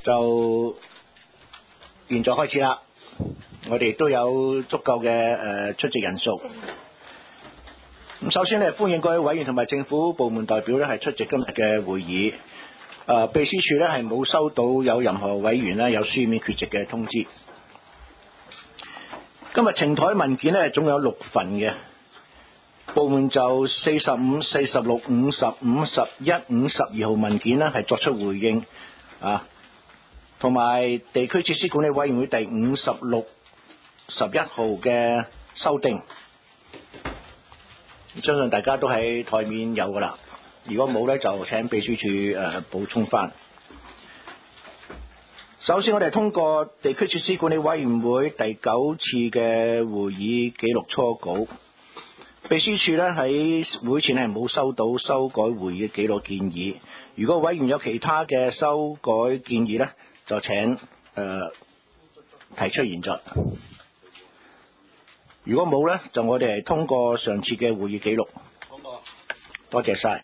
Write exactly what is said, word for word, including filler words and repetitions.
就現在開始啦。我哋都有足夠嘅誒出席人數。咁首先咧，歡迎各位委員同埋政府部門代表咧係出席今日嘅會議。誒秘書處咧係冇收到有任何委員咧有書面缺席嘅通知。今日呈台文件咧總有六份嘅，部門就四十五、四十六、五十、五十一、五十二號文件咧係作出回應啊，同埋地區設施管理委員會第五十六、十一號嘅修訂。相信大家都喺台面有噶啦，如果冇咧就請秘書處誒、呃、補充翻。首先我哋通過地區設施管理委員會第九次嘅會議記錄初稿，秘書處咧喺會前係冇收到修改會議嘅記錄建議。如果委員有其他嘅修改建議咧，就請誒、呃、提出現在。如果冇咧，就我哋係通過上次嘅會議記錄。通過。多謝晒。